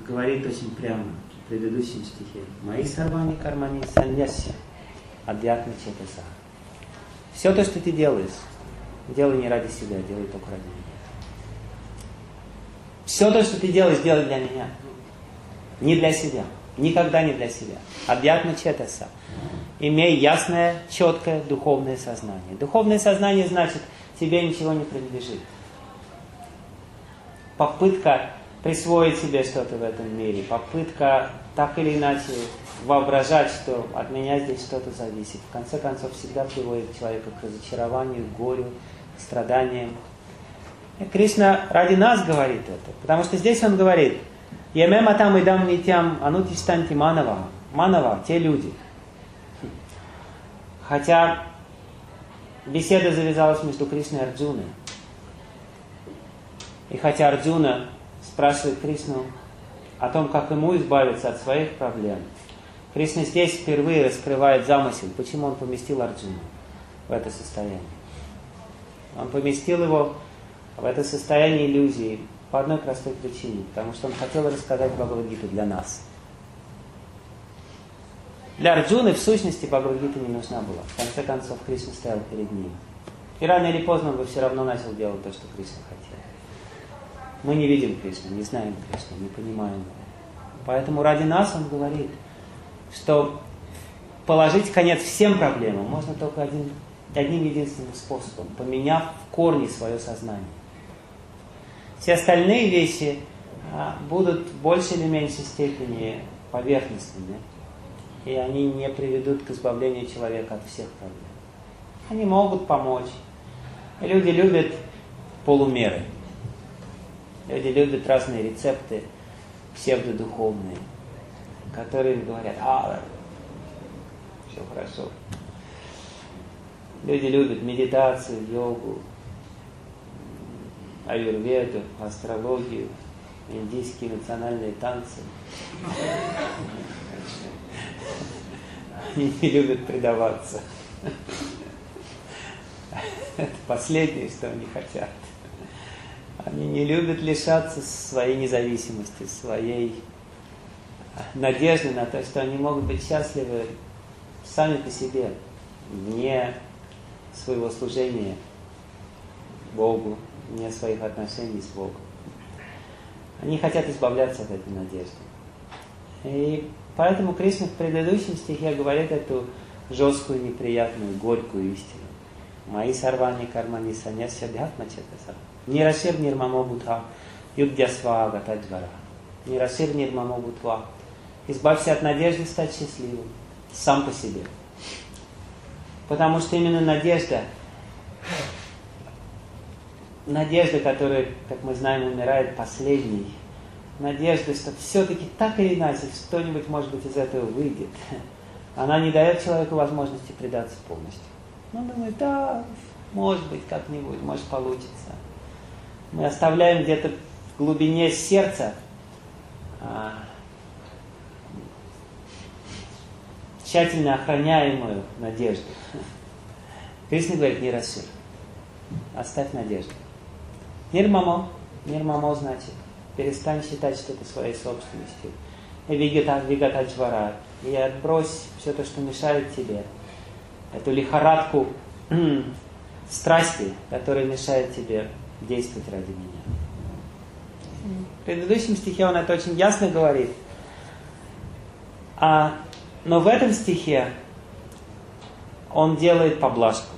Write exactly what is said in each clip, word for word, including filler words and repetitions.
говорит очень прямо в предыдущем стихе. Мои сарвани кармани саньяси адьятма четаса. Все то, что ты делаешь, делай не ради себя, делай только ради меня. Все то, что ты делаешь, делай для меня. Не для себя. Никогда не для себя. Адьятма четаса. Имей ясное, четкое духовное сознание. Духовное сознание значит, тебе ничего не принадлежит. Попытка присвоить себе что-то в этом мире, попытка так или иначе воображать, что от меня здесь что-то зависит, в конце концов всегда приводит человека к разочарованию, к горю, к страданиям. И Кришна ради нас говорит это, потому что здесь он говорит, «Ямем атам идам нитям анутиштанти манава». Манава, те люди. Хотя беседа завязалась между Кришной и Арджуной. И хотя Арджуна спрашивает Кришну о том, как ему избавиться от своих проблем, Кришна здесь впервые раскрывает замысел, почему он поместил Арджуну в это состояние. Он поместил его в это состояние иллюзии по одной простой причине, потому что он хотел рассказать Бхагавад-гиту для нас. Для Арджуны в сущности Бхагавад-гита не нужна была. В конце концов, Кришна стоял перед ним. И рано или поздно он бы все равно начал делать то, что Кришна хотел. Мы не видим Кришну, не знаем Кришну, не понимаем его. Поэтому ради нас он говорит, что положить конец всем проблемам можно только один, одним единственным способом, поменяв в корне свое сознание. Все остальные вещи а, будут в большей или меньшей степени поверхностными, и они не приведут к избавлению человека от всех проблем. Они могут помочь. Люди любят полумеры. Люди любят разные рецепты псевдодуховные, которые говорят, а, все хорошо. Люди любят медитацию, йогу, аюрведу, астрологию, индийские национальные танцы. Они не любят предаваться. Это последнее, что они хотят. Они не любят лишаться своей независимости, своей надежды на то, что они могут быть счастливы сами по себе, вне своего служения Богу, вне своих отношений с Богом. Они хотят избавляться от этой надежды. И поэтому Кришна в предыдущем стихе говорит эту жесткую, неприятную, горькую истину. Мои сарвани кармани саньяси адьятма четаса. Нирашир нирмамо бутха юддясва агатаджвара. Нирашир нирмамо бутва. Избавься от надежды стать счастливым сам по себе. Потому что именно надежда, надежда, которая, как мы знаем, умирает последней, надежда, что все-таки так или иначе что-нибудь, может быть, из этого выйдет, она не дает человеку возможности предаться полностью. Он думает, да, может быть, как-нибудь, может, получится. Мы оставляем где-то в глубине сердца а, тщательно охраняемую надежду. Кришна говорит, не расширь, оставь надежду. Нирмамо, нирмамо значит, перестань считать что-то своей собственностью. И вигатаджвара, и отбрось все то, что мешает тебе. Эту лихорадку страсти, которая мешает тебе действовать ради меня. В предыдущем стихе он это очень ясно говорит. А, но в этом стихе он делает поблажку.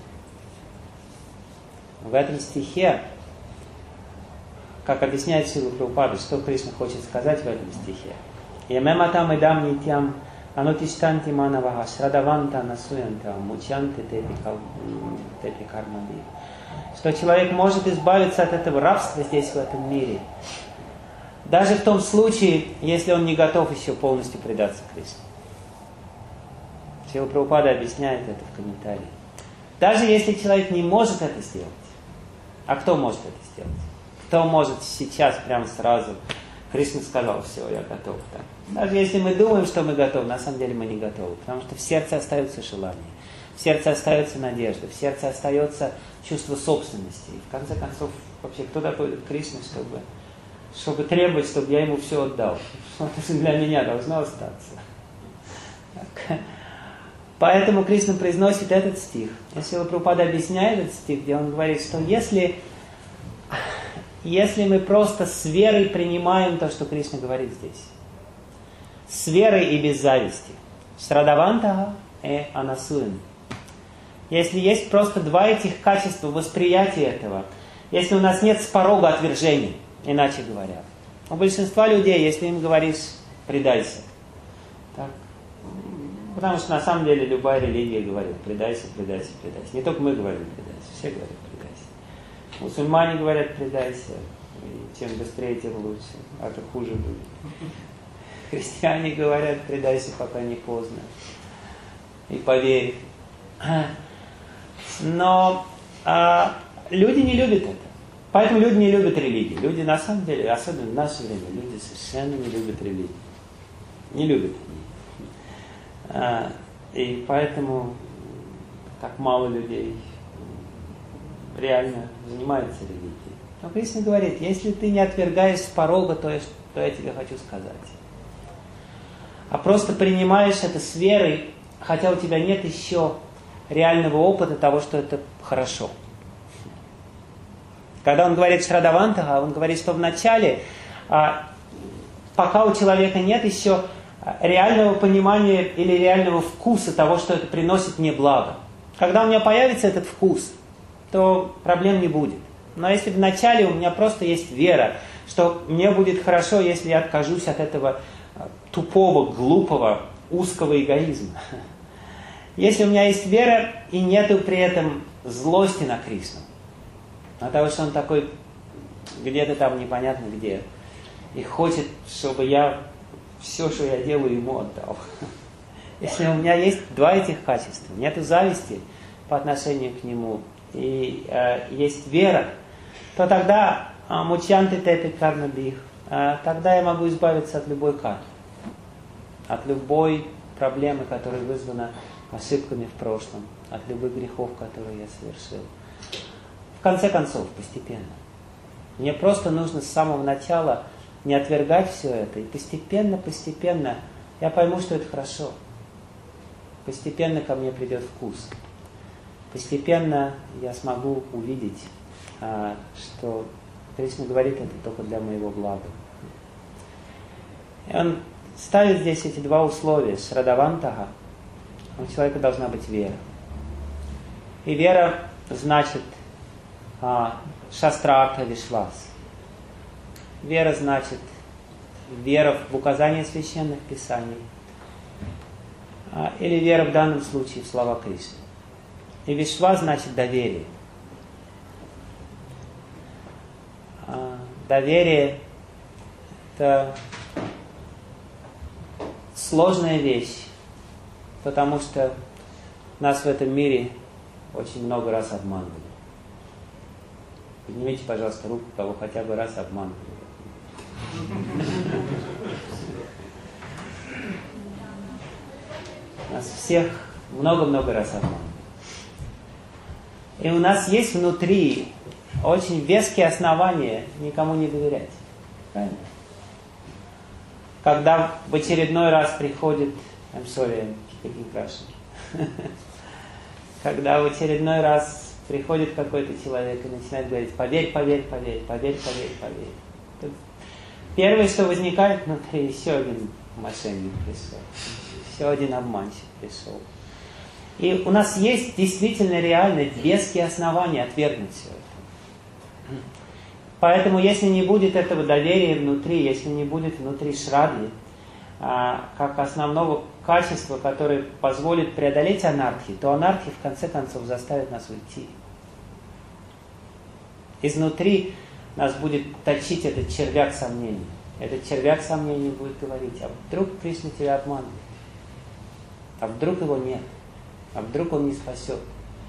В этом стихе, как объясняет Шрила Прабхупада, что Кришна хочет сказать в этом стихе. Ямем атам идам нитям анутиштанти манаваха шрадаванта насуянта мучанты тепи кармади. Что человек может избавиться от этого рабства здесь, в этом мире, даже в том случае, если он не готов еще полностью предаться Кришне. Шрила Прабхупада объясняет это в комментарии. Даже если человек не может это сделать, а кто может это сделать? Кто может сейчас, прямо сразу, Кришна сказал, все, я готов. Так. Даже если мы думаем, что мы готовы, на самом деле мы не готовы, потому что в сердце остается желание, в сердце остается надежда, в сердце остается чувство собственности. И в конце концов, вообще, кто такой Кришна, чтобы, чтобы требовать, чтобы я ему все отдал? это же для меня должно остаться. Так. Поэтому Кришна произносит этот стих. Шрила Прабхупада объясняет этот стих, где он говорит, что если, если мы просто с верой принимаем то, что Кришна говорит здесь, с верой и без зависти, Шрадавантага и Анасуин, если есть просто два этих качества восприятия этого, если у нас нет с порога отвержения, иначе говоря, у большинства людей, если им говоришь «предайся», так, потому что на самом деле любая религия говорит «предайся, предайся, предайся». Не только мы говорим «предайся», все говорят «предайся». Мусульмане говорят «предайся», и чем быстрее, тем лучше, а то хуже будет. Христиане говорят «предайся, пока не поздно». И поверь. Но а, люди не любят это. Поэтому люди не любят религии. Люди на самом деле, особенно в наше время, люди совершенно не любят религии. Не любят они. А, и поэтому так мало людей реально занимаются религией. Но Кришна говорит, если ты не отвергаешь с порога то, что я тебе хочу сказать, а просто принимаешь это с верой, хотя у тебя нет еще реального опыта того, что это хорошо. Когда он говорит Шрадавантага, он говорит, что вначале, пока у человека нет еще реального понимания или реального вкуса того, что это приносит мне благо. Когда у меня появится этот вкус, то проблем не будет. Но если вначале у меня просто есть вера, что мне будет хорошо, если я откажусь от этого тупого, глупого, узкого эгоизма. Если у меня есть вера и нету при этом злости на Кришну, от того, что он такой где-то там непонятно где, и хочет, чтобы я все, что я делаю, ему отдал. Если у меня есть два этих качества, нету зависти по отношению к нему, и э, есть вера, то тогда мучьянты теты карма бих, тогда я могу избавиться от любой кармы, от любой проблемы, которая вызвана ошибками в прошлом, от любых грехов, которые я совершил. В конце концов, постепенно. Мне просто нужно с самого начала не отвергать все это, и постепенно, постепенно я пойму, что это хорошо. Постепенно ко мне придет вкус. Постепенно я смогу увидеть, что Кришна говорит это только для моего блага. И он ставит здесь эти два условия. Шрадавантага. У человека должна быть вера. И вера значит шастраарта вишвас. Вера значит вера в указания священных писаний. Или вера в данном случае в слова Кришны. И вишвас значит доверие. Доверие – это сложная вещь, потому что нас в этом мире очень много раз обманывали. Поднимите, пожалуйста, руку, кого хотя бы раз обманывали. Нас всех много-много раз обманывали. И у нас есть внутри очень веские основания никому не доверять. Правильно? Когда в очередной раз приходит... I'm sorry, I'm speaking Russian. Когда в очередной раз приходит какой-то человек и начинает говорить: поверь, поверь, поверь, поверь, поверь, поверь. Тут первое, что возникает внутри, еще один мошенник пришел. Еще один обманщик пришел. И у нас есть действительно реально веские основания отвергнуть все это. Поэтому, если не будет этого доверия внутри, если не будет внутри шрадхи, а, как основного качества, которое позволит преодолеть анархию, то анархия в конце концов заставит нас уйти. Изнутри нас будет точить этот червяк сомнений. Этот червяк сомнений будет говорить: а вдруг Кришна тебя обманывает? А вдруг его нет? А вдруг он не спасет?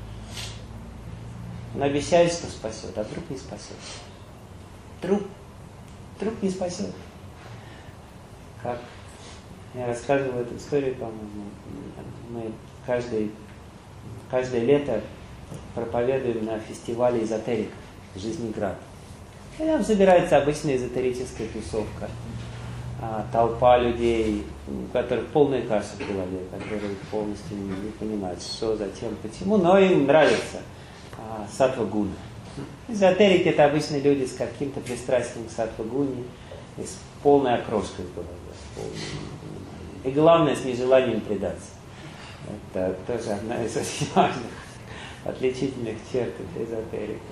Он обещает, что спасет, а вдруг не спасет. Вдруг, вдруг не спасет. Как я рассказывал эту историю, по-моему, мы каждый, каждое лето проповедуем на фестивале эзотериков Жизнеград. И там собирается обычная эзотерическая тусовка. а, толпа людей, у которых полная каша в голове, которые полностью не, не понимают, что, зачем, почему, но им нравится а, саттва-гуна. Эзотерики — это обычно люди с каким-то пристрастием к саттва-гуне и с полной окрошкой в голове. И главное, с нежеланием предаться. Это тоже одна из очень важных отличительных черт эзотериков.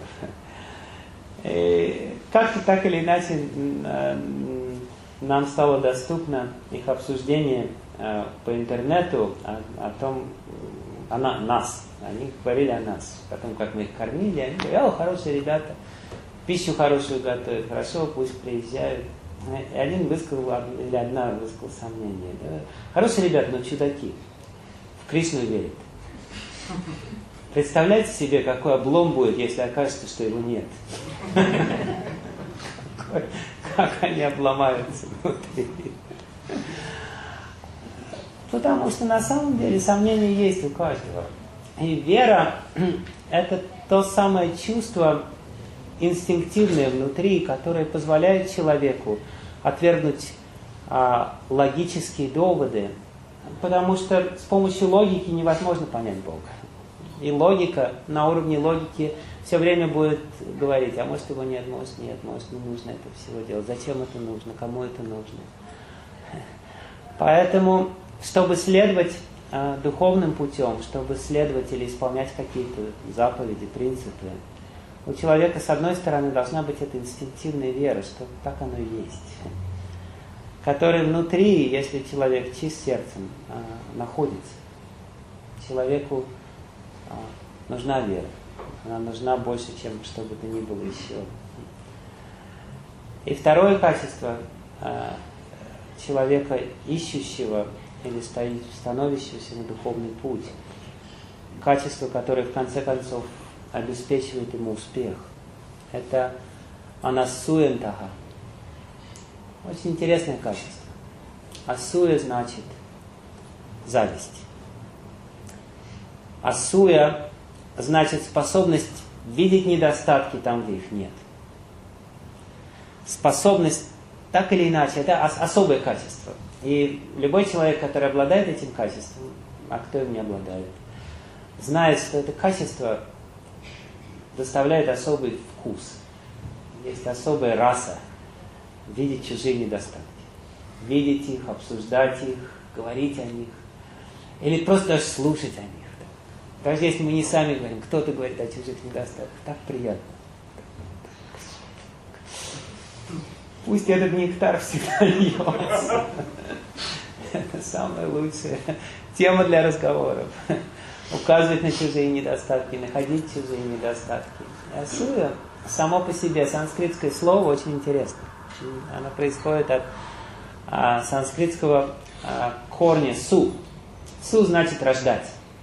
И как-то так или иначе нам стало доступно их обсуждение по интернету о, о том, о нас. Они говорили о нас. Потом, как мы их кормили, они говорили: о, хорошие ребята, пищу хорошую готовят, хорошо, пусть приезжают. И один высказал, или одна высказала сомнение. Да? Хорошие ребята, но чудаки. В Кришну верят. Представляете себе, какой облом будет, если окажется, что его нет. Как они обломаются внутри. Потому что на самом деле сомнения есть у каждого. И вера – это то самое чувство инстинктивное внутри, которое позволяет человеку отвергнуть а, логические доводы, потому что с помощью логики невозможно понять Бога. И логика на уровне логики все время будет говорить: а может его нет, может нет, может не нужно это всего делать, зачем это нужно, кому это нужно. Поэтому, чтобы следовать э, духовным путем, чтобы следовать или исполнять какие-то заповеди, принципы, у человека, с одной стороны, должна быть эта инстинктивная вера, что так оно и есть, которая внутри, если человек чист сердцем, э, находится. Человеку э, нужна вера. Она нужна больше, чем что бы то ни было еще. И второе качество э, человека, ищущего или становящегося на духовный путь, качество, которое в конце концов обеспечивает ему успех, это анасуентаха. Очень интересное качество. Асуя значит зависть. Асуя значит способность видеть недостатки там, где их нет. Способность, так или иначе, это особое качество. И любой человек, который обладает этим качеством, а кто им не обладает, знает, что это качество доставляет особый вкус. Есть особая раса видеть чужие недостатки. Видеть их, обсуждать их, говорить о них. Или просто даже слушать о них. Даже если мы не сами говорим, кто-то говорит о чужих недостатках, так приятно. Пусть этот нектар всегда льется. Это самая лучшая тема для разговоров. Указывать на чужие недостатки, находить чужие недостатки. Асуя само по себе, санскритское слово, очень интересно. Оно происходит от а, санскритского а, корня су. Су значит рождать.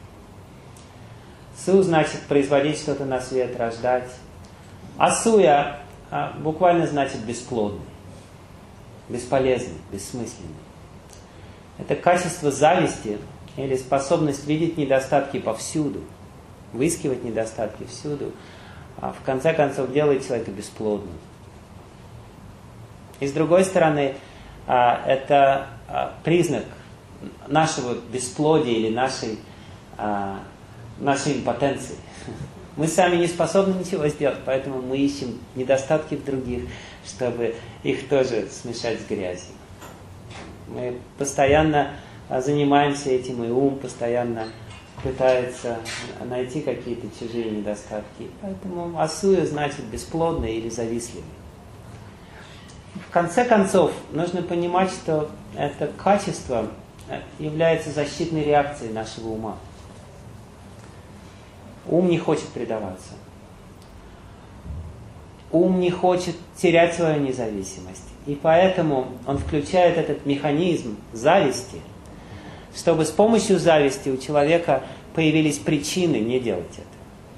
Су значит производить что-то на свет, рождать. Асуя а, буквально значит бесплодный, бесполезный, бессмысленный. Это качество зависти или способность видеть недостатки повсюду, выискивать недостатки всюду, а в конце концов делает человека бесплодным. И с другой стороны, а, это а, признак нашего бесплодия или нашей, а, нашей импотенции. Мы сами не способны ничего сделать, поэтому мы ищем недостатки в других, чтобы их тоже смешать с грязью. Мы постоянно занимаемся этим, и ум постоянно пытается найти какие-то чужие недостатки. Поэтому асуя значит бесплодный или завистливый. В конце концов, нужно понимать, что это качество является защитной реакцией нашего ума. Ум не хочет предаваться. Ум не хочет терять свою независимость. И поэтому он включает этот механизм зависти, чтобы с помощью зависти у человека появились причины не делать это.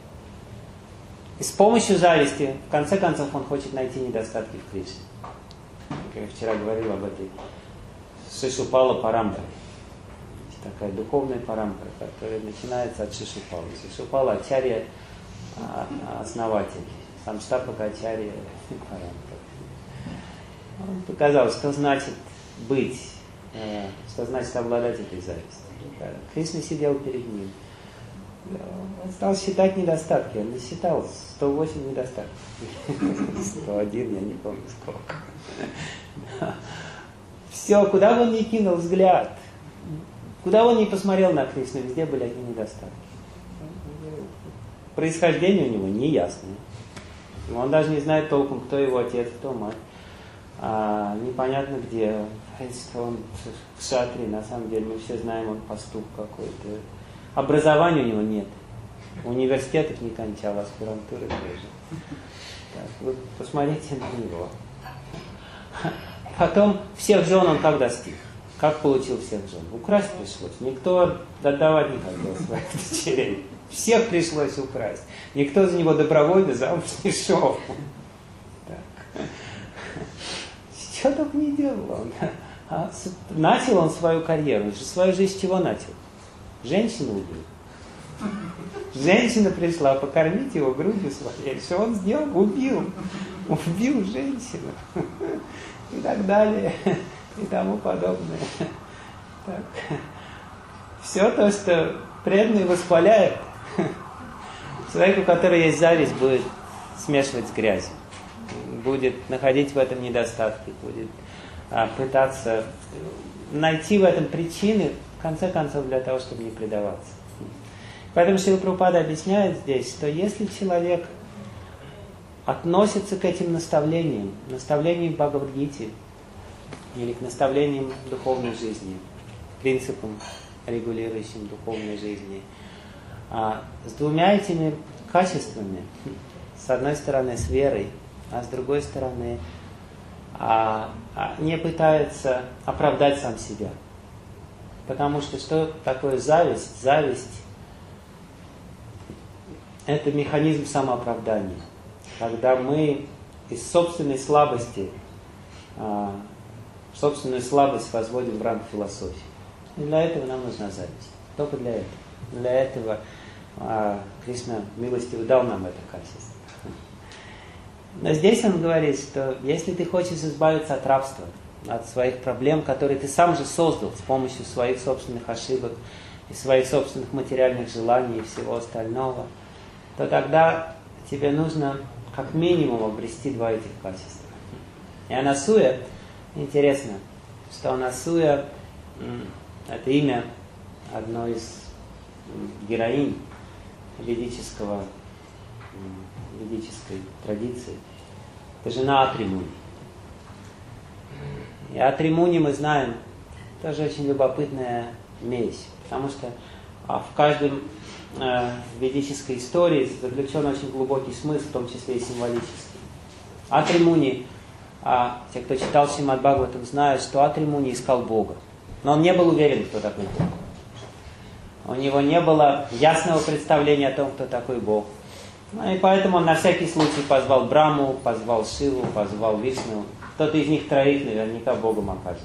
И с помощью зависти, в конце концов, он хочет найти недостатки в Кришне. Как я вчера говорил об этой Шишупала Парампаре. Такая духовная парампара, которая начинается от Шишупала. Шишупала Ачарья, основатель, Самштапака Ачарья Парампара. Он показал, что значит быть, что значит обладать этой завистью. Кришна сидел перед ним. Он стал считать недостатки. Он насчитал сто восемь недостатков. сто один, я не помню сколько. Все, куда бы он ни кинул взгляд, куда он ни посмотрел на Кришну, везде были одни недостатки. Происхождение у него неясное. Он даже не знает толком, кто его отец, кто мать. А, непонятно где. Что он кшатри, на самом деле мы все знаем, он пастух какой-то. Образования у него нет. Университетов не кончал, аспирантуры тоже. Так, вот посмотрите на него. Потом всех жен он как достиг? Как получил всех жен? Украсть пришлось. Никто отдавать не хотел своих дочерей. Всех пришлось украсть. Никто за него добровольно замуж не шел. Так. Что только не делал он. А начал он свою карьеру. Он же свою жизнь с чего начал? Женщину убил. Женщина пришла покормить его грудью своей. Что он сделал? Убил. Убил женщину. И так далее. И тому подобное. Так. Все то, что преданный воспаляет, человеку, у которого есть зависть, будет смешивать с грязью. Будет находить в этом недостатки, будет а, пытаться найти в этом причины, в конце концов, для того, чтобы не предаваться. Поэтому Шрила Прабхупада объясняет здесь, что если человек относится к этим наставлениям, наставлениям Бхагавад-гите, или к наставлениям духовной жизни, принципам, регулирующим духовной жизни, а, с двумя этими качествами, с одной стороны с верой, а с другой стороны а, а, не пытается оправдать сам себя. Потому что что такое зависть? Зависть – это механизм самооправдания. Когда мы из собственной слабости, а, собственную слабость возводим в ранг философии. И для этого нам нужна зависть. Только для этого. Для этого а, Кришна милостиво дал нам это качество. Но здесь он говорит, что если ты хочешь избавиться от рабства, от своих проблем, которые ты сам же создал с помощью своих собственных ошибок и своих собственных материальных желаний и всего остального, то тогда тебе нужно как минимум обрести два этих качества. И анасуя, интересно, что анасуя – это имя одной из героинь ведического, ведической традиции. Это жена Атри Муни. И Атри Муни мы знаем, тоже очень любопытная вещь, потому что а, в каждом э, ведической истории заключен очень глубокий смысл, в том числе и символический. Атри Муни, а, те, кто читал Шримад Бхагаватам, знают, что Атри Муни искал Бога. Но он не был уверен, кто такой Бог. У него не было ясного представления о том, кто такой Бог. Ну, и поэтому он на всякий случай позвал Браму, позвал Шиву, позвал Вишну. Кто-то из них троих наверняка Богом окажется.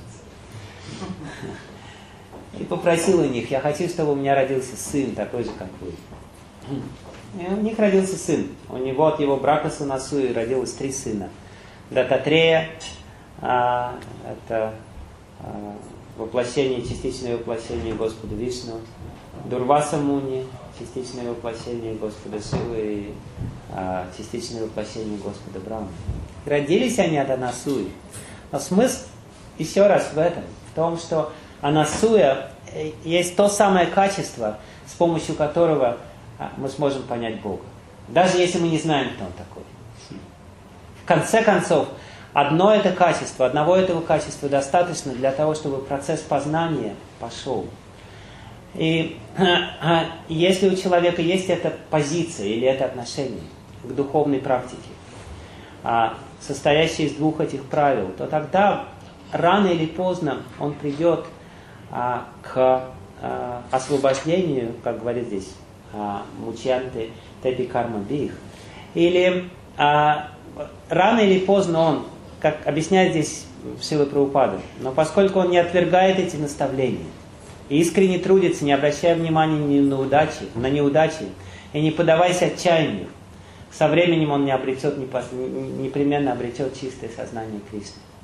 И попросил у них: я хочу, чтобы у меня родился сын, такой же, как вы. И у них родился сын. У него от его брака с Анасуей родилось три сына. Дататрея, а, это а, воплощение, частичное воплощение Господа Вишну. Дурваса Муни, частичное воплощение Господа Шивы и а, частичное воплощение Господа Брамы. Родились они от Анасуи. Но смысл еще раз в этом, в том, что Анасуя есть то самое качество, с помощью которого мы сможем понять Бога. Даже если мы не знаем, кто Он такой. В конце концов, одно это качество, одного этого качества достаточно для того, чтобы процесс познания пошел. И если у человека есть эта позиция или это отношение к духовной практике, состоящее из двух этих правил, то тогда рано или поздно он придет к освобождению, как говорит здесь Мучьянты Тепи Карма Бих. Или рано или поздно он, как объясняет здесь Шрила Прабхупада, но поскольку он не отвергает эти наставления, и искренне трудится, не обращая внимания ни на удачи, на неудачи, и не поддаваясь отчаянию, со временем он не обретет, непременно обретет чистое сознание Кришны.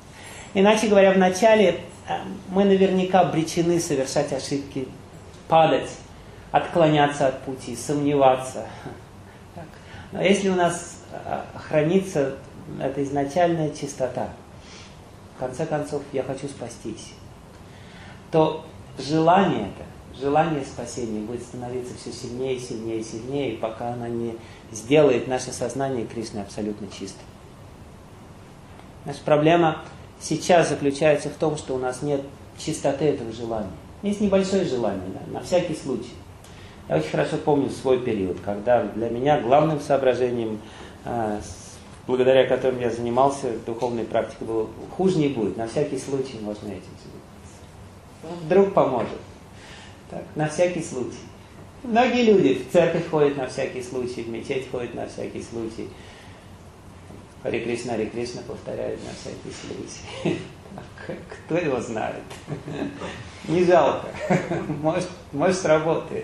Иначе говоря, вначале мы наверняка обречены совершать ошибки, падать, отклоняться от пути, сомневаться. Так. Но если у нас хранится эта изначальная чистота, в конце концов, я хочу спастись, то желание это, желание спасения будет становиться все сильнее, сильнее, сильнее, пока оно не сделает наше сознание Кришны абсолютно чистым. Наша проблема сейчас заключается в том, что у нас нет чистоты этого желания. Есть небольшое желание, да, на всякий случай. Я очень хорошо помню свой период, когда для меня главным соображением, благодаря которым я занимался духовной практикой, было: хуже не будет, на всякий случай можно этим заниматься. Вдруг поможет. Так, на всякий случай. Многие люди в церковь ходят на всякий случай, в мечеть ходят на всякий случай. Харе Кришна, Харе Кришна повторяют на всякий случай. Кто его знает? Не жалко. Может, может сработает.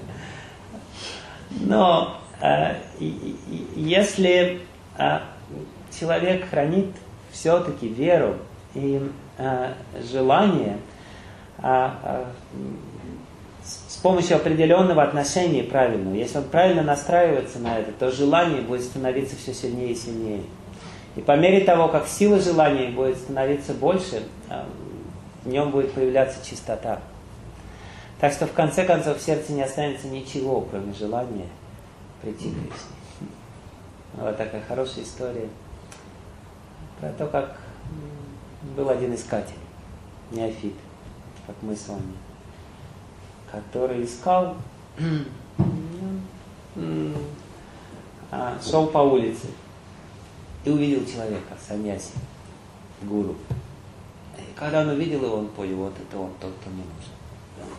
Но э, если э, человек хранит все-таки веру и э, желание э, э, с помощью определенного отношения правильного, если он правильно настраивается на это, то желание будет становиться все сильнее и сильнее. И по мере того, как сила желания будет становиться больше, в нем будет появляться чистота. Так что в конце концов в сердце не останется ничего, кроме желания прийти к Кришне. Вот такая хорошая история про то, как был один искатель, неофит, как мы с вами, который искал, шел по улице и увидел человека, саньяси, гуру. И когда он увидел его, он понял: вот это он, тот, кто мне нужен.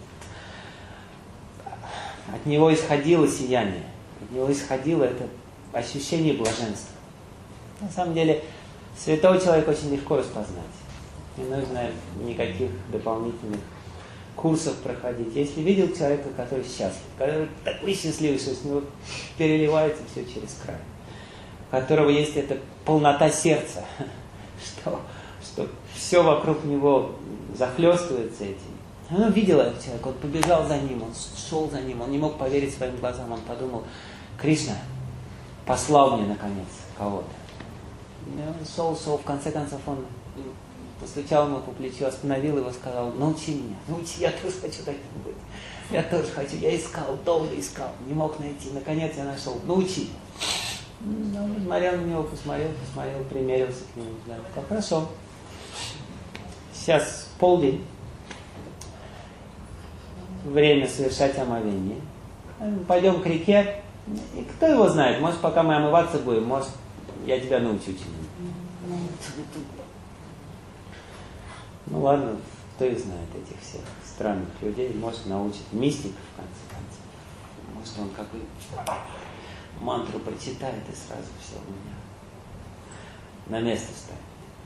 От него исходило сияние, от него исходило это ощущение блаженства. На самом деле, святого человека очень легко распознать. Не нужно никаких дополнительных курсов проходить. Если видел человека, который счастлив, который такой счастливый, что с него переливается все через край, у которого есть эта полнота сердца, что, что все вокруг него захлестывается этим. Он видел этого человека, он побежал за ним, он шел за ним, он не мог поверить своим глазам, он подумал: Кришна послал мне наконец кого-то. И он шел, шел, в конце концов он постучал ему по плечу, остановил его, сказал: научи меня, научи, я тоже хочу таким быть. Я тоже хочу, я искал, долго искал, не мог найти, наконец я нашел, научи. Он смотрел на него, посмотрел, посмотрел, примерился к нему. Да. Так, хорошо. Сейчас полдень. Время совершать омовение. Пойдем к реке. И кто его знает, может, пока мы омываться будем, может, я тебя научу чему-нибудь. Ну ладно, кто их знает, этих всех странных людей, может, научит мистик, в конце концов. Может, он какой мантру прочитает, и сразу все у меня на место ставит.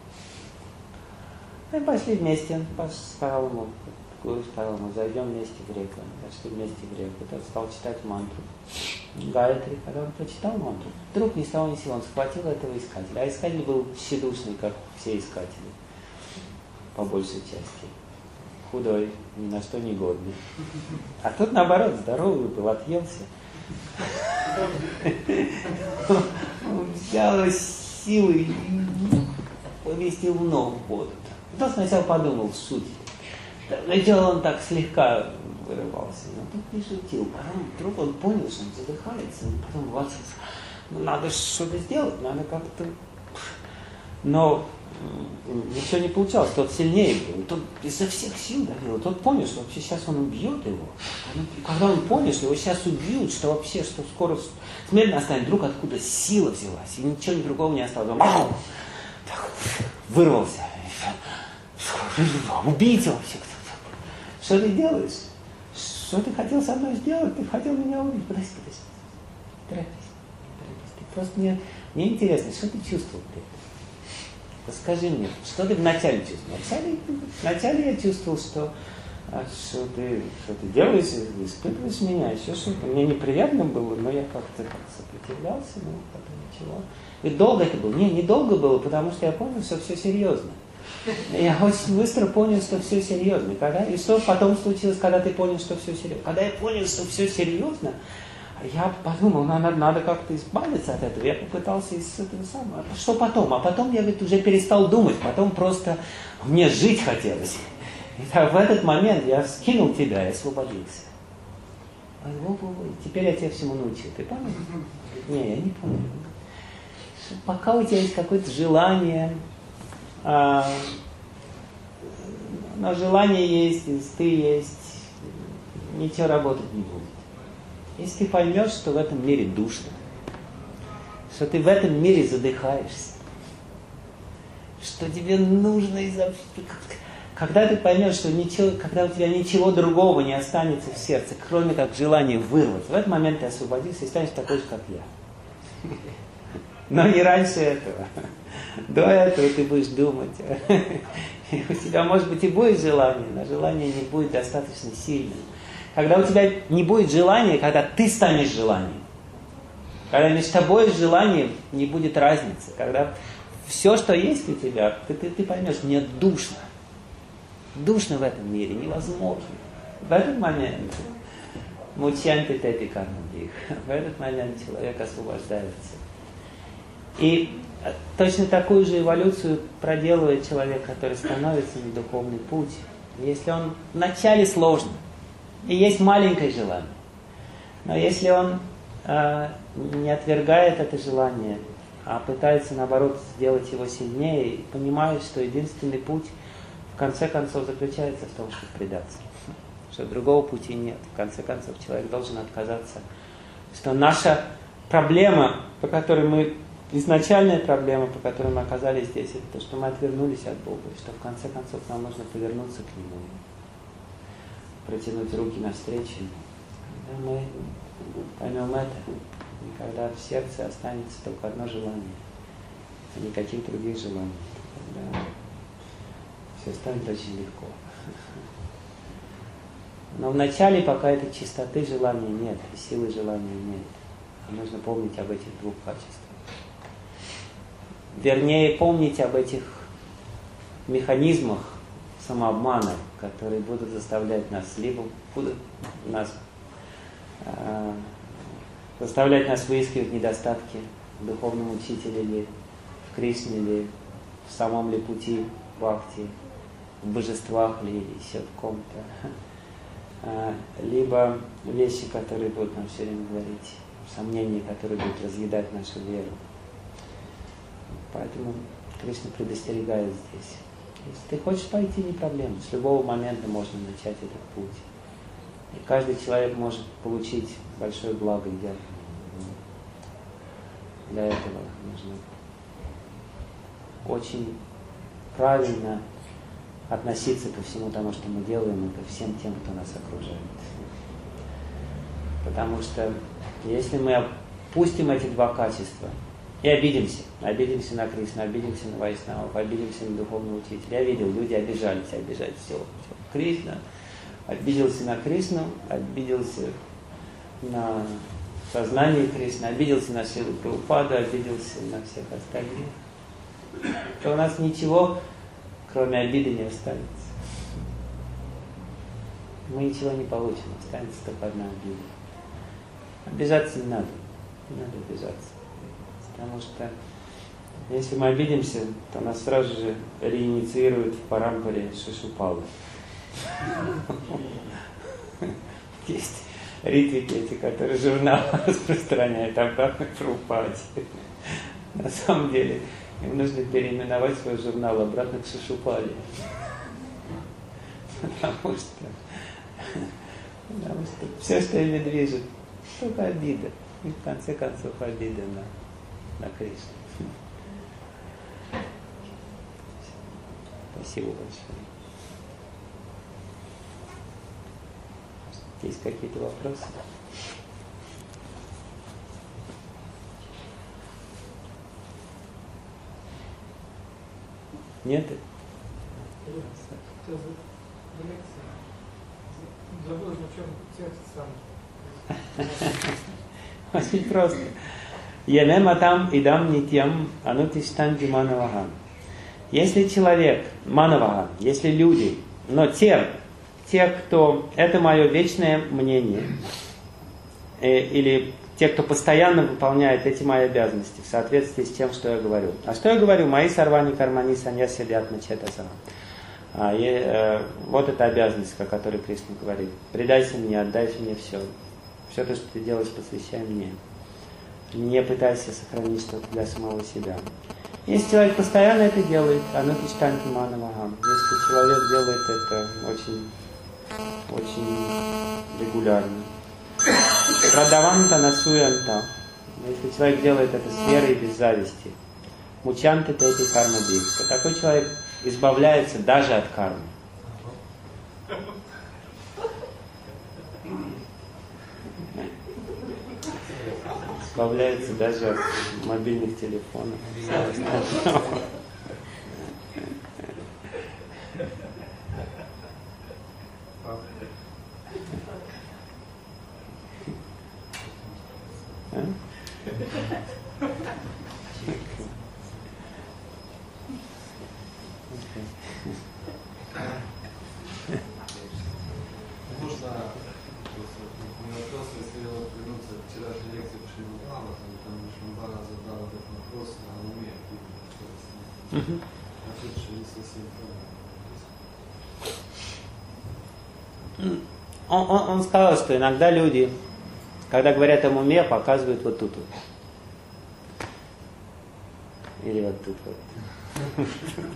Мы пошли вместе, он сказал ему, гуру сказал ему: зайдем вместе в реку. Мы пошли вместе в реку. Тот стал читать мантру Гаятри. Когда он прочитал мантру, вдруг ни с того ни с сего он схватил этого искателя. А искатель был тщедушный, как все искатели, по большей части. Худой, ни на что не годный. А тот, наоборот, здоровый был, отъелся. Он взял силы и поместил ногу в воду. Тот сначала подумал, шутит. Сначала он так слегка вырывался, но тут не шутил. Потом вдруг он понял, что он задыхается. И потом вот, ну, надо что-то сделать, надо как-то... Но ничего не получалось, тот сильнее был. Тот изо всех сил давил. Тот понял, что вообще сейчас он убьет его. Когда он понял, что его сейчас убьют, что вообще, что скоро смерть настанет, вдруг откуда сила взялась, и ничего другого не осталось. Он так, вырвался. Убийца вообще кто-то. Что ты делаешь? Что ты хотел со мной сделать? Ты хотел меня убить. Подожди, подожди. Торопись. Ты просто мне, мне интересно, что ты чувствовал при этом? Расскажи мне, что ты вначале чувствовал? Вначале, вначале я чувствовал, что, что, ты, что ты делаешь, испытываешь меня, еще что-то. Мне неприятно было, но я как-то как сопротивлялся, но потом ничего. И долго это было? Не, недолго было, потому что я понял, что все серьезно. Я очень быстро понял, что все серьезно. Когда, и что потом случилось, когда ты понял, что все серьезно? Когда я понял, что все серьезно, я подумал, надо, надо как-то избавиться от этого. Я попытался из этого самого. Что потом? А потом я говорит, уже перестал думать. Потом просто мне жить хотелось. И так, в этот момент я скинул тебя и освободился. Теперь я тебя всему научил. Ты понял? Не, я не понял. Пока у тебя есть какое-то желание, а, но желание есть, ты есть, ничего работать не будет. Если ты поймешь, что в этом мире душно, что ты в этом мире задыхаешься, что тебе нужно изо... Когда ты поймешь, что ничего, когда у тебя ничего другого не останется в сердце, кроме как желания вырвать, в этот момент ты освободишься и станешь такой же, как я. Но не раньше этого. До этого ты будешь думать. И у тебя, может быть, и будет желание, но желание не будет достаточно сильным. Когда у тебя не будет желания, когда ты станешь желанием. Когда между тобой и желанием не будет разницы. Когда все, что есть у тебя, ты, ты, ты поймешь, мне душно. Душно в этом мире, невозможно. В этот момент мучанты тети кармадих. В этот момент человек освобождается. И точно такую же эволюцию проделывает человек, который становится на духовный путь. Если он вначале сложно, и есть маленькое желание, но если он э, не отвергает это желание, а пытается, наоборот, сделать его сильнее, и понимает, что единственный путь, в конце концов, заключается в том, чтобы предаться. Что другого пути нет. В конце концов, человек должен отказаться. Что наша проблема, по которой мы... Изначальная проблема, по которой мы оказались здесь, это то, что мы отвернулись от Бога. И что в конце концов нам нужно повернуться к Нему. Протянуть руки навстречу. Когда мы поймем это, и когда в сердце останется только одно желание, а никаких других желаний, тогда все станет очень легко. Но вначале, пока этой чистоты желания нет, и силы желания нет, нужно помнить об этих двух качествах. Вернее, помнить об этих механизмах самообмана, которые будут заставлять нас, либо будут нас, э, заставлять нас выискивать недостатки в духовном учителе, или в Кришне, или в самом ли пути бхакти, в божествах ли, или еще в ком-то. Э, либо вещи, которые будут нам все время говорить, сомнения, которые будут разъедать нашу веру. Поэтому Кришна предостерегает здесь. Если ты хочешь пойти, не проблема. С любого момента можно начать этот путь. И каждый человек может получить большое благо. И для этого нужно очень правильно относиться ко всему тому, что мы делаем, и ко всем тем, кто нас окружает. Потому что если мы опустим эти два качества, и обидимся. Обидимся на Кришну, обидимся на Вайшнавов, обидимся на духовного учителя. Я видел, люди обижались, обижались. Все, все. Кришна. Обиделся на Кришну, обиделся на сознание Кришны, обиделся на Шрилу Прабхупаду, обиделся на всех остальных. То у нас ничего, кроме обиды, не останется. Мы ничего не получим, останется только одна обида. Обижаться не надо. Не надо обижаться. Потому что если мы обидимся, то нас сразу же реинициируют в парампаре Шишупалы. Есть ритвики эти, которые журнал распространяют об Прабхупаде. На самом деле им нужно переименовать свой журнал обратно к Шишупале. Потому что, потому что все, что ими движет, только обида. И в конце концов обида на на Кришну. Спасибо большое. Есть какие-то вопросы? Нет? Забыл, на чем сердце сам. Очень просто. Янема там идам нитьям анутиштан диманавахам. Если человек, манавага, если люди, но те, те, кто, это мое вечное мнение, э, или те, кто постоянно выполняет эти мои обязанности в соответствии с тем, что я говорю. А что я говорю? Мои сарвани кармани саньяси дьятма четасава. А, и, э, вот эта обязанность, о которой Кришна говорит. Предайся мне, отдайся мне все. Все то, что ты делаешь, посвящай мне. Не пытайся сохранить что-то для самого себя. Если человек постоянно это делает, оно тиштанти манавагам. Если человек делает это очень, очень регулярно. Радаванта насуянта. Если человек делает это с верой и без зависти. Мучанта тети карма бхикта. Такой человек избавляется даже от кармы. Избавляется даже от мобильных телефонов. Он, он, он сказал, что иногда люди, когда говорят об уме, показывают вот тут вот. Или вот тут вот.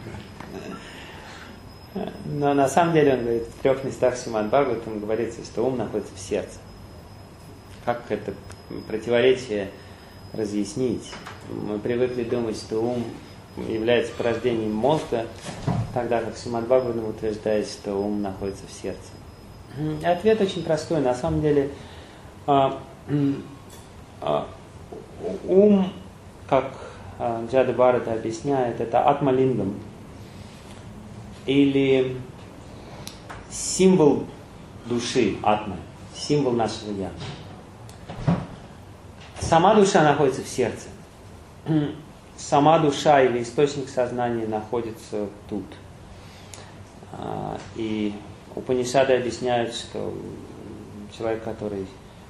Но на самом деле он говорит, в трех местах Шримад Бхагаватам говорится, что ум находится в сердце. Как это противоречие разъяснить? Мы привыкли думать, что ум является порождением мозга, тогда как Шримад Бхагаватам утверждает, что ум находится в сердце. Ответ очень простой. На самом деле а, а, ум, как а, Джада Бхарата объясняет, это атмалингам, или символ души, атма, символ нашего я. Сама душа находится в сердце. Сама душа или источник сознания находится тут. И Упанишады объясняют, что человек, который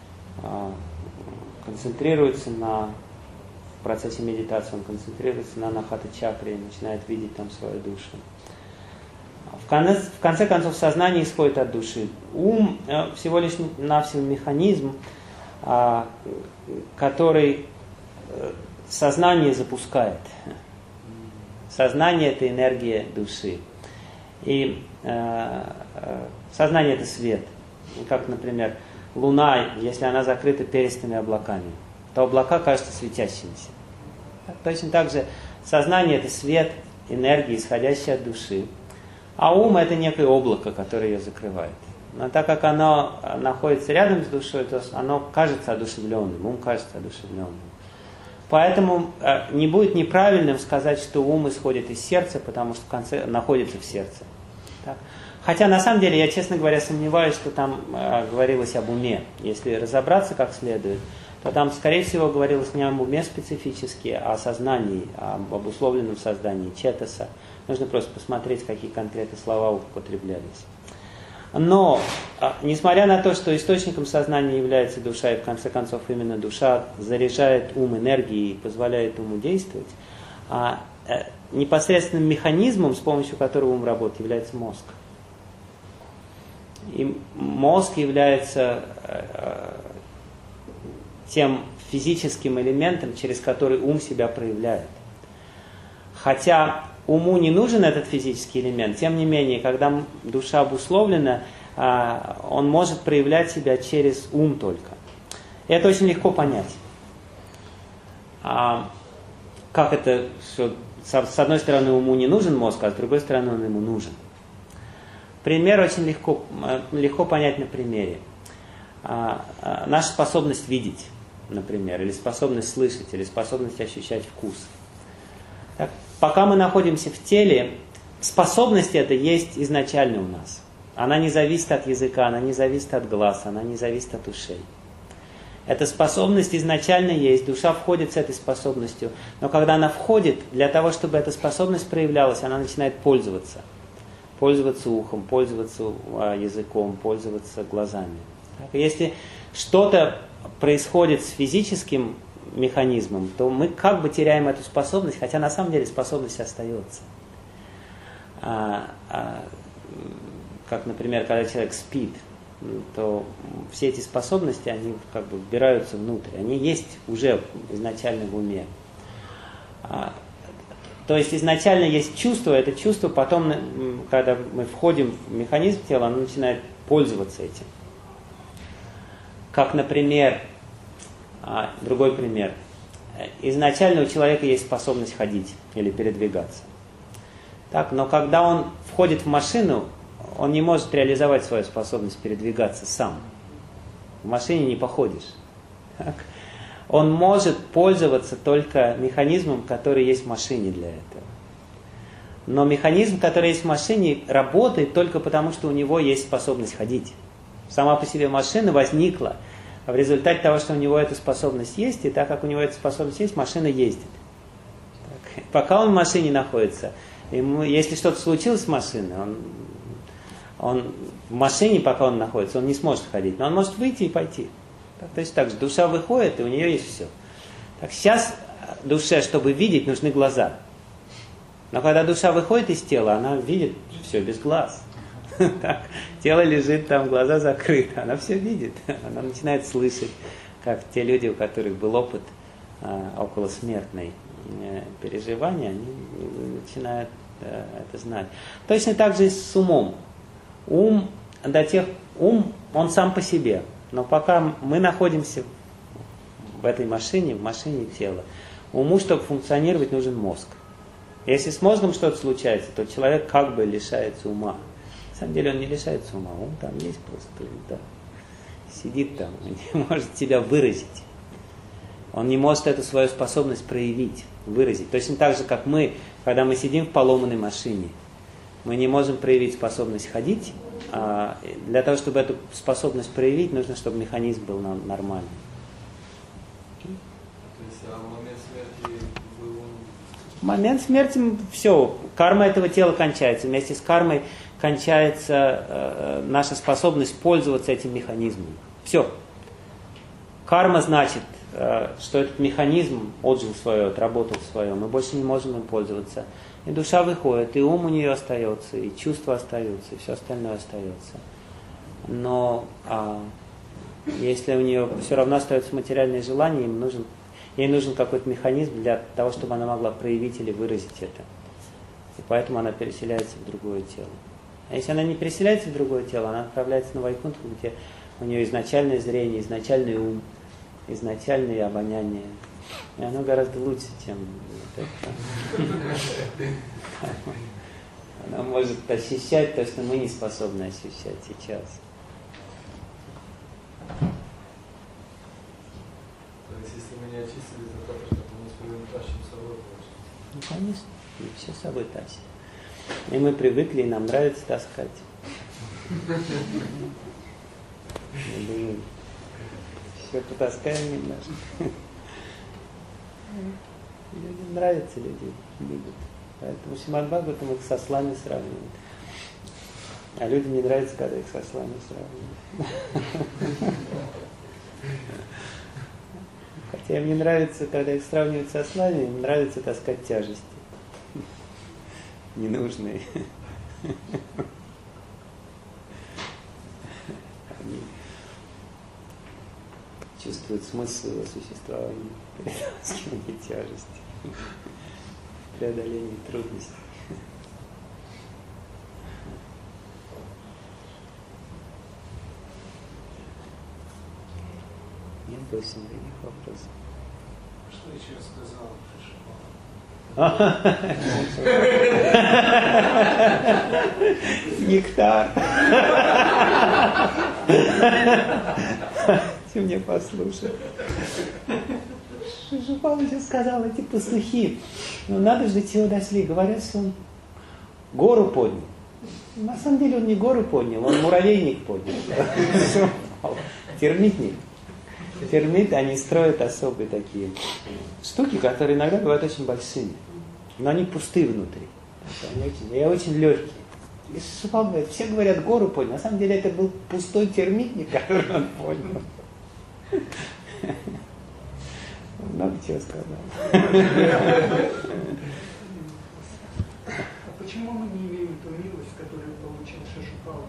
концентрируется на в процессе медитации, он концентрируется на анахата-чакре и начинает видеть там свою душу. В конце, в конце концов, сознание исходит от души. Ум всего лишь навсего механизм, который сознание запускает. Сознание – это энергия души. И э, сознание – это свет. Как, например, луна, если она закрыта перистыми облаками, то облака кажутся светящимися. Точно так же сознание – это свет, энергия, исходящая от души. А ум – это некое облако, которое ее закрывает. Но так как оно находится рядом с душой, то оно кажется одушевленным, ум кажется одушевленным. Поэтому э, не будет неправильным сказать, что ум исходит из сердца, потому что в конце находится в сердце. Так? Хотя на самом деле я, честно говоря, сомневаюсь, что там э, говорилось об уме. Если разобраться как следует, то там, скорее всего, говорилось не об уме специфически, а о сознании, об обусловленном создании четаса. Нужно просто посмотреть, какие конкретно слова употреблялись. Но, несмотря на то, что источником сознания является душа, и в конце концов именно душа заряжает ум энергией и позволяет уму действовать, а непосредственным механизмом, с помощью которого ум работает, является мозг. И мозг является тем физическим элементом, через который ум себя проявляет. Хотя уму не нужен этот физический элемент, тем не менее, когда душа обусловлена, он может проявлять себя через ум только. И это очень легко понять. Как это, что с одной стороны уму не нужен мозг, а с другой стороны он ему нужен. Пример очень легко, легко понять на примере. Наша способность видеть, например, или способность слышать, или способность ощущать вкус. Так, пока мы находимся в теле, способность эта есть изначально у нас. Она не зависит от языка, она не зависит от глаз, она не зависит от ушей. Эта способность изначально есть, душа входит с этой способностью. Но когда она входит, для того, чтобы эта способность проявлялась, она начинает пользоваться. Пользоваться ухом, пользоваться языком, пользоваться глазами. Если что-то происходит с физическим механизмом, то мы как бы теряем эту способность, хотя на самом деле способность остается. А, а, как, например, когда человек спит, то все эти способности, они как бы вбираются внутрь, они есть уже изначально в уме. А, то есть изначально есть чувство, это чувство потом, когда мы входим в механизм тела, оно начинает пользоваться этим. Как, например, а, другой пример. Изначально у человека есть способность ходить или передвигаться. Так, но когда он входит в машину, он не может реализовать свою способность передвигаться сам. В машине не походишь. Так? Он может пользоваться только механизмом, который есть в машине для этого. Но механизм, который есть в машине, работает только потому, что у него есть способность ходить. Сама по себе машина возникла в результате того, что у него эта способность есть, и так как у него эта способность есть, машина ездит. Так. Пока он в машине находится, ему, если что-то случилось с машиной, он, он в машине, пока он находится, он не сможет ходить, но он может выйти и пойти. Так, то есть так же, душа выходит, и у нее есть все. Так, сейчас душе, чтобы видеть, нужны глаза. Но когда душа выходит из тела, она видит все без глаз. Так, тело лежит там, глаза закрыты, она все видит. Она начинает слышать, как те люди, у которых был опыт а, околосмертной а, переживания, они начинают а, это знать. Точно так же и с умом. Ум, до тех, ум, он сам по себе. Но пока мы находимся в этой машине, в машине тела, уму, чтобы функционировать, нужен мозг. Если с мозгом что-то случается, то человек как бы лишается ума. На самом деле он не лишается ума, он там есть просто, да, сидит там, не может себя выразить. Он не может эту свою способность проявить, выразить. Точно так же, как мы, когда мы сидим в поломанной машине, мы не можем проявить способность ходить, а для того, чтобы эту способность проявить, нужно, чтобы механизм был нормальный. То есть, а в момент смерти был он... В момент смерти все, карма этого тела кончается. Вместе с кармой кончается э, наша способность пользоваться этим механизмом. Все. Карма значит, э, что этот механизм отжил свое, отработал свое. Мы больше не можем им пользоваться. И душа выходит, и ум у нее остается, и чувства остаются, и все остальное остается. Но а, если у нее все равно остается материальное желание, им нужен, ей нужен какой-то механизм для того, чтобы она могла проявить или выразить это. И поэтому она переселяется в другое тело. А если она не переселяется в другое тело, она отправляется на Вайкунтху, где у нее изначальное зрение, изначальный ум, изначальное обоняние. И оно гораздо лучше, чем вот это. Она может ощущать то, что мы не способны ощущать сейчас. То есть, если мы не очистились до того, что мы своим тащим с собой, получается? Ну, конечно, мы все с собой тащим. И мы привыкли, и нам нравится таскать. Все потаскаем немножко. Людям нравится, люди любят. Поэтому Шримад Бхагаватам их со слами сравнивают. А людям не нравится, когда их со слами сравнивают. Хотя им не нравится, когда их сравнивают со слами, им нравится таскать тяжести. Ненужные. Они чувствуют смысл своего существования, перетаскивание тяжести, преодоление трудностей. Нет больше никаких вопросов. Что еще сказал Шишипал? Нектар. Ты мне послушай. Шишипал еще сказал, эти пастухи. Ну надо же, до чего дошли. Говорят, что он гору поднял. На самом деле он не гору поднял, он муравейник поднял. Термитник. Термиты, они строят особые такие штуки, которые иногда бывают очень большими. Но они пустые внутри. Они очень, и очень легкие. И Шишупал говорит, все говорят, гору поднял. На самом деле это был пустой термитник, который он поднял. Много чего сказал. А почему мы не имеем ту милость, которую получил Шишупал?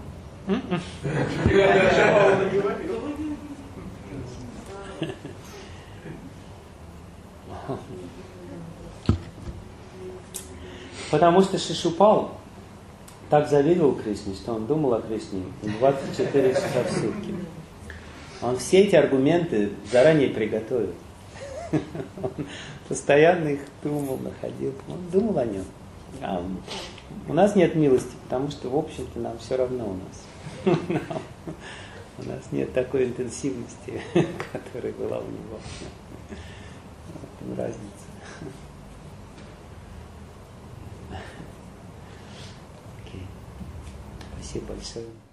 Потому что Шишупал так завидовал Кришне, что он думал о Кришне двадцать четыре часа в сутки. Он все эти аргументы заранее приготовил. Он постоянно их думал, находил. Он думал о нем. А у нас нет милости, потому что, в общем-то, нам все равно у нас. У нас нет такой интенсивности, которая была у него. В этом разница. Окей. Спасибо большое.